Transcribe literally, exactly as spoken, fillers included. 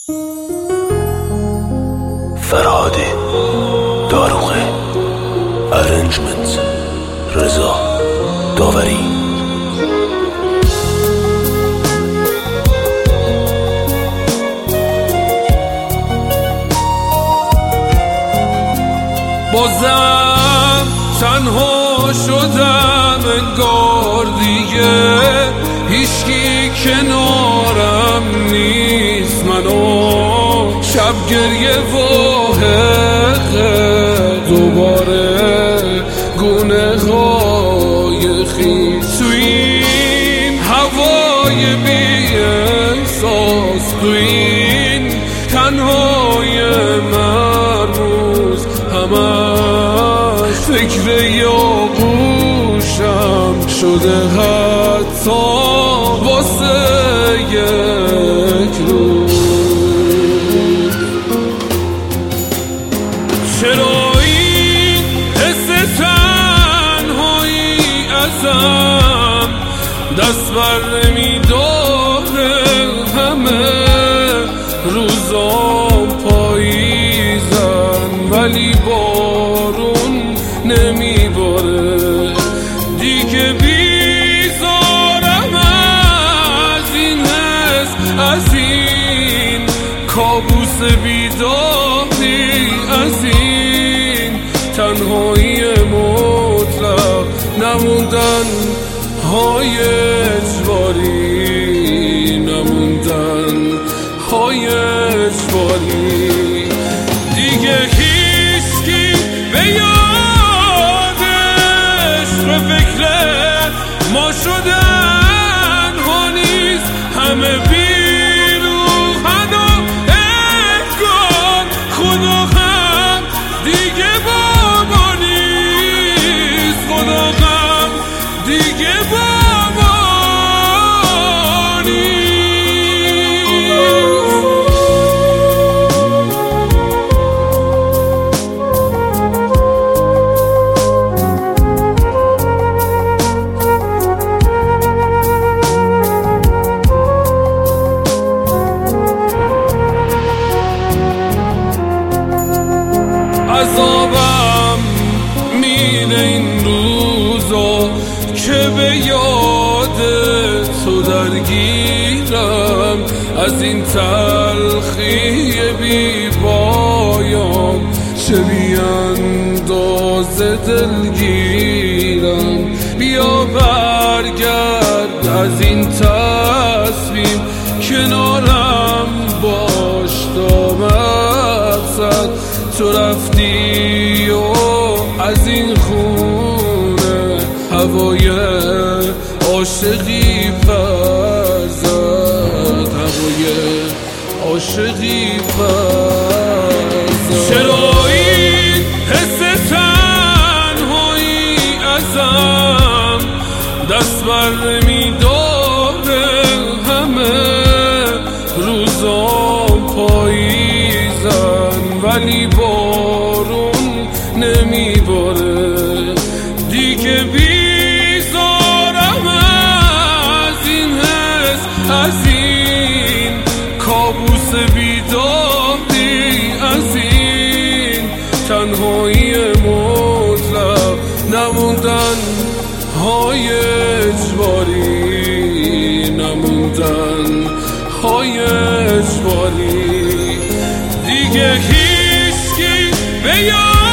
فرهادی داروغه ارنجمنت رضا داوری بازم تنها شدم انگار دیگه هیچکی کنارم نیست منو شب گریه و حقه دوباره گونه های خیز تو این هوای بی احساس تو این تنهای مرموز همش فکر یا گوشم شده حتی واسه یک روز. چرا این حس تنهایی ازم دست بر نمیداره همه روزام پاییزن ولی بارون نمیباره دیگه بیزارم از این حس از این کابوس بیداری از این تنهایی مطلق نموندن های اجباری نموندن های اجباری دیگه هیچکی به یادش به فکر ما شدن ها نیست همه بیروحن و انگار خدا هم دیگه بابا نیست خدا هم دیگه بابا نیست. عذابم میره این روزا که به یاد تو درگیرم از این تلخی بی پایان چه بی اندازه دلگیرم بیا برگرد از این تصمیم کنارم باش تا مقصد تو رفتی و از این خونه هوای عاشقی پر زد هوای عاشقی پر زد. چرا این حس تنهایی ازم دست بر نمیداره همه روزام پاییزن ولی بارون نمیباره دیگه بیزارم از این حس از این کابوس بیداری از این تنهایی مطلق نموندن های اجباری نموندن های اجباری دیگه هیچکی به یاد